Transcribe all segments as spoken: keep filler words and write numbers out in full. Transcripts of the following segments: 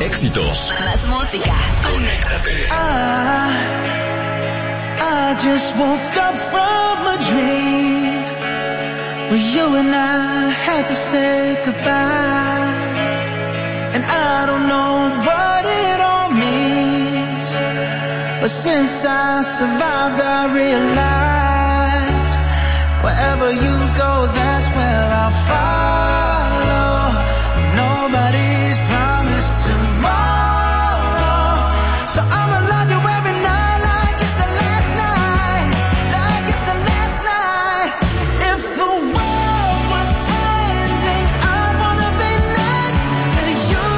éxitos. Más música. Conéctate. I, I just woke up from a dream where you and I had to say goodbye. And I don't know what it all means, but since I survived I realized wherever you go, that's where I'll follow. Nobody's promised tomorrow, so I'ma love you every night like it's the last night, like it's the last night. If the world was ending, I wanna be next to you.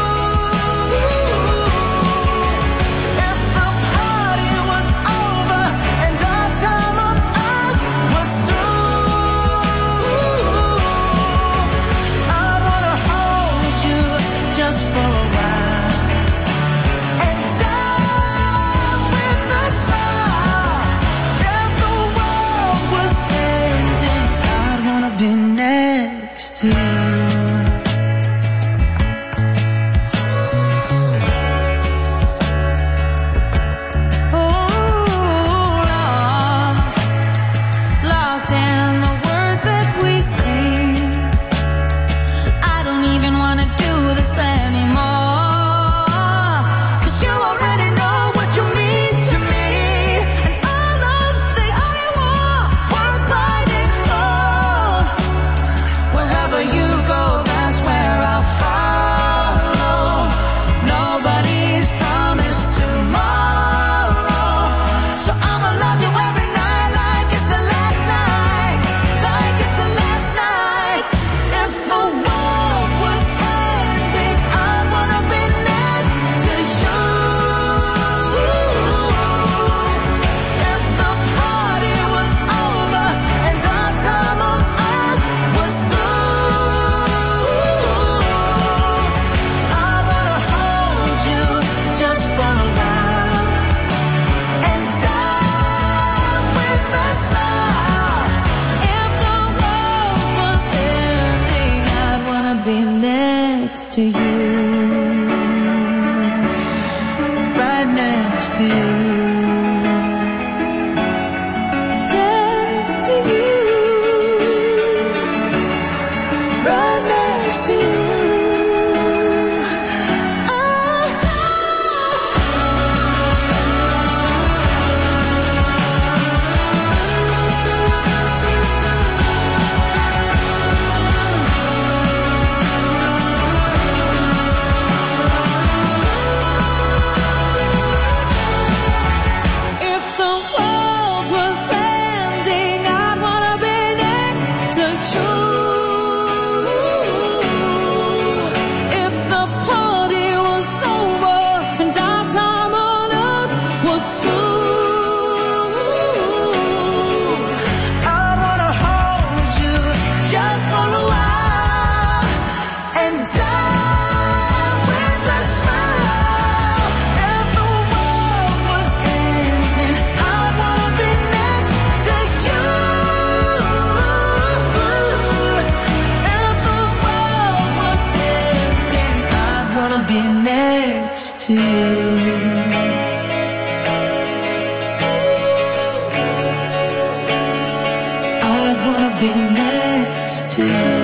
If the party was over and our time on earth was through, I wanna hold you just for a while and die with a smile. If the world was ending, I'd wanna be next to you. Lost in the words that we sing. I don't even wanna do this anymore, 'cause you already know what you mean to me, and all of the I want worth fighting for. Wherever you go, that's where I'll follow. Nobody's promised tomorrow, so I'ma love you every night like it's the last night, like it's the last night. If the world was ending, I wanna be next to you. If the party was over and our time on earth was through, I wanna hold you just for a while and die with a smile. If the world was ending, I'd wanna be next to you, right next to you, next to you, right next to you. If the world was ending, I'd wanna be next to you. If the party was over and our time on earth was through, I'd wanna hold you just for a while and die with a smile. If the world was ending, I'd wanna be next to you. If the world was ending, I'd wanna be next to you. I'd wanna be next to you.